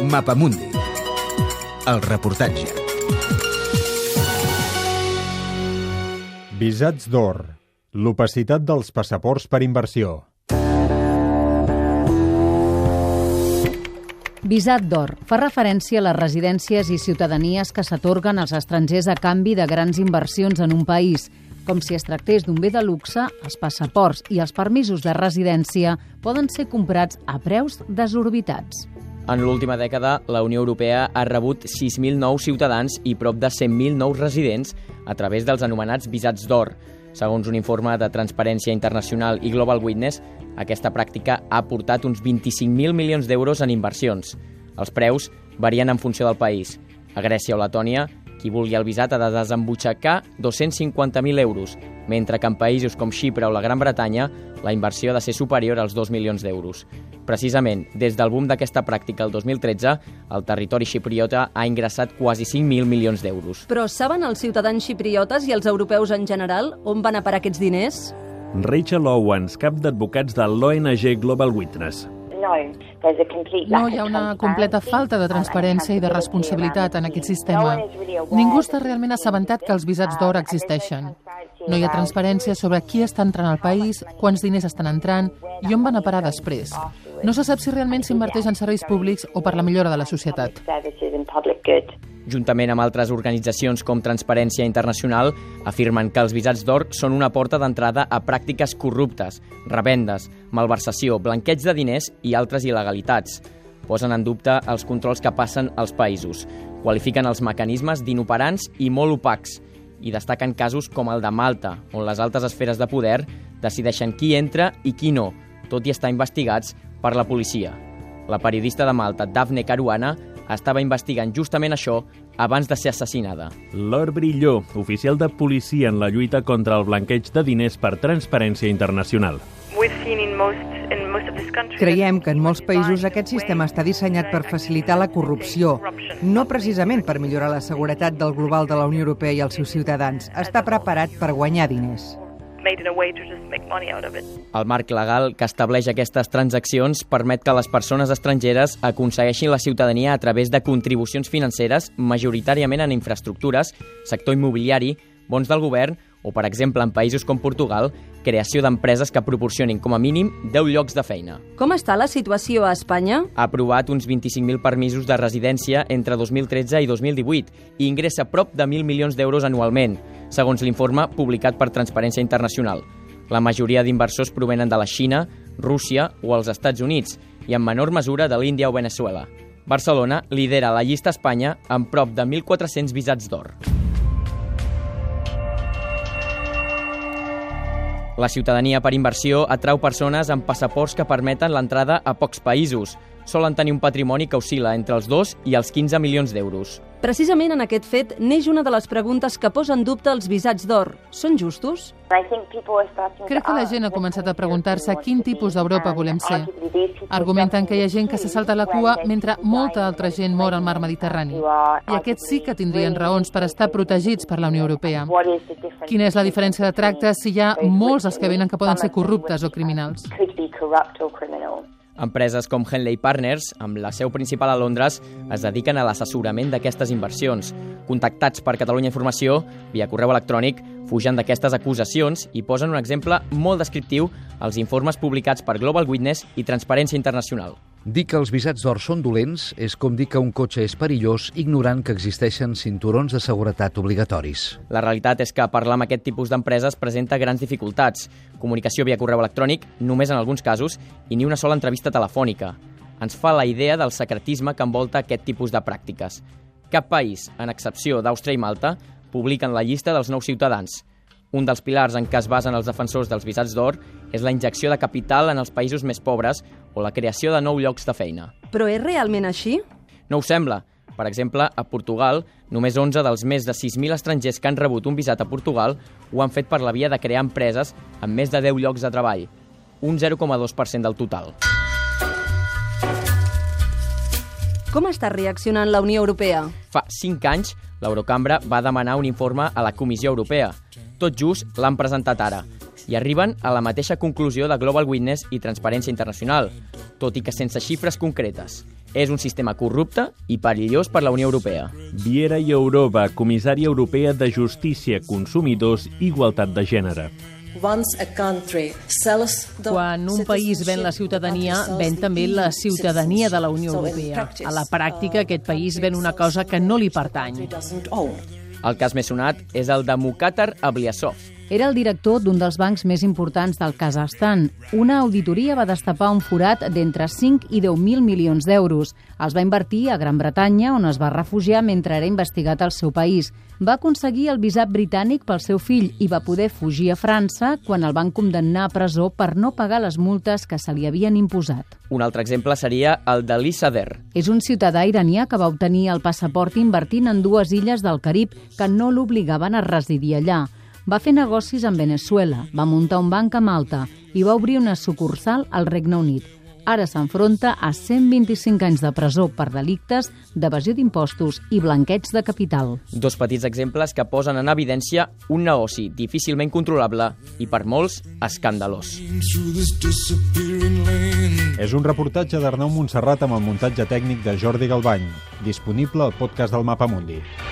Mapamundi. El reportatge. Visats d'or. L'opacitat dels passaports per inversió. Visat d'or fa referència a les residències i ciutadanies que s'atorguen als estrangers a canvi de grans inversions en un país. Com si es tractés d'un bé de luxe, els passaports i els permisos de residència poden ser comprats a preus desorbitats. En l'última dècada, la Unió Europea ha rebut 6.000 nous ciutadans i prop de 100.000 nous residents a través dels anomenats visats d'or. Segons un informe de Transparència Internacional i Global Witness, aquesta pràctica ha aportat uns 25.000 milions d'euros en inversions. Els preus varien en funció del país. A Grècia o Letònia, qui vulgui el visat ha de desembutxacar 250.000 euros, mentre que en països com Xipre o la Gran Bretanya la inversió ha de ser superior als 2 milions d'euros. Precisament, des del boom d'aquesta pràctica el 2013, el territori xipriota ha ingressat quasi 5.000 milions d'euros. Però saben els ciutadans xipriotes i els europeus en general on van a parar aquests diners? Rachel Owens, cap d'advocats de l'ONG Global Witness. No hi ha una completa falta de transparència i de responsabilitat en aquest sistema. Ningú està realment assabentat que els visats d'or existeixen. No hi ha transparència sobre qui està entrant al país, quants diners estan entrant i on van a parar després. No se sap si realment s'inverteix en serveis públics o per la millora de la societat. Juntament amb altres organitzacions com Transparència Internacional, afirmen que els visats d'or són una porta d'entrada a pràctiques corruptes, revendes, malversació, blanqueig de diners i altres il·legalitats. Posen en dubte els controls que passen als països. Qualifiquen els mecanismes d'inoperants i molt opacs i destaquen casos com el de Malta, on les altes esferes de poder decideixen qui entra i qui no, tot i estar investigats per la policia. La periodista de Malta, Daphne Caruana, estava investigant justament això abans de ser assassinada. Laure Brilló, oficial de policia en la lluita contra el blanqueig de diners per Transparència Internacional. Creiem que en molts països aquest sistema està dissenyat per facilitar la corrupció, no precisament per millorar la seguretat del global de la Unió Europea i els seus ciutadans. Està preparat per guanyar diners. El marc legal que estableix aquestes transaccions permet que les persones estrangeres aconsegueixin la ciutadania a través de contribucions financeres, majoritàriament en infraestructures, sector immobiliari, bons del govern o, per exemple, en països com Portugal, creació d'empreses que proporcionin com a mínim 10 llocs de feina. Com està la situació a Espanya? Ha aprovat uns 25.000 permisos de residència entre 2013 i 2018 i ingressa prop de 1.000 milions d'euros anualment, segons l'informe publicat per Transparència Internacional. La majoria d'inversors provenen de la Xina, Rússia o els Estats Units i en menor mesura de l'Índia o Veneçuela. Barcelona lidera la llista a Espanya amb prop de 1.400 visats d'or. La ciutadania per inversió atrau persones amb passaports que permeten l'entrada a pocs països. Solen tenir un patrimoni que oscil·la entre els 2 i els 15 milions d'euros. Precisament en aquest fet neix una de les preguntes que posa en dubte els visats d'or. Són justos? Crec que la gent ha començat a preguntar-se quin tipus d'Europa volem ser. Argumenten que hi ha gent que se salta la cua mentre molta altra gent mor al mar Mediterrani. I aquests sí que tindrien raons per estar protegits per la Unió Europea. Quina és la diferència de tracte si hi ha molts els que venen que poden ser corruptes o criminals? Empreses com Henley Partners, amb la seu principal a Londres, es dediquen a l'assessorament d'aquestes inversions. Contactats per Catalunya Informació, via correu electrònic, fugen d'aquestes acusacions i posen un exemple molt descriptiu als informes publicats per Global Witness i Transparència Internacional. Dir que els visats d'or són dolents és com dir que un cotxe és perillós ignorant que existeixen cinturons de seguretat obligatoris. La realitat és que parlar amb aquest tipus d'empreses presenta grans dificultats. Comunicació via correu electrònic, només en alguns casos, i ni una sola entrevista telefònica. Ens fa la idea del secretisme que envolta aquest tipus de pràctiques. Cap país, en excepció d'Àustria i Malta, publiquen la llista dels nous ciutadans. Un dels pilars en què es basen els defensors dels visats d'or és la injecció de capital en els països més pobres o la creació de nous llocs de feina. Però és realment així? No ho sembla. Per exemple, a Portugal, només 11 dels més de 6.000 estrangers que han rebut un visat a Portugal ho han fet per la via de crear empreses amb més de 10 llocs de treball, un 0,2% del total. Com està reaccionant la Unió Europea? Fa 5 anys, l'Eurocambra va demanar un informe a la Comissió Europea. Tot just l'han presentat ara i arriben a la mateixa conclusió de Global Witness i Transparència Internacional, tot i que sense xifres concretes. És un sistema corrupte i perillós per la Unió Europea. Viera Jourova, comissària europea de Justícia, Consumidors i Igualtat de Gènere. Quan un país ven la ciutadania, ven també la ciutadania de la Unió Europea. A la pràctica, aquest país ven una cosa que no li pertany. El cas més sonat és el de Mukhtar Ablyasov. Era el director d'un dels bancs més importants del Kazakhstan. Una auditoria va destapar un forat d'entre 5 i 10.000 milions d'euros. Els va invertir a Gran Bretanya, on es va refugiar mentre era investigat al seu país. Va aconseguir el visat britànic pel seu fill i va poder fugir a França quan el van condemnar a presó per no pagar les multes que se li havien imposat. Un altre exemple seria el de l'Issader. És un ciutadà iranià que va obtenir el passaport invertint en 2 illes del Carib que no l'obligaven a residir allà. Va fer negocis amb Venezuela, va muntar un banc a Malta i va obrir una sucursal al Regne Unit. Ara s'enfronta a 125 anys de presó per delictes d'evasió d'impostos i blanqueig de capital. 2 petits exemples que posen en evidència un negoci difícilment controlable i, per molts, escandalós. És un reportatge d'Arnau Montserrat amb el muntatge tècnic de Jordi Galbany, disponible al podcast del Mapamundi.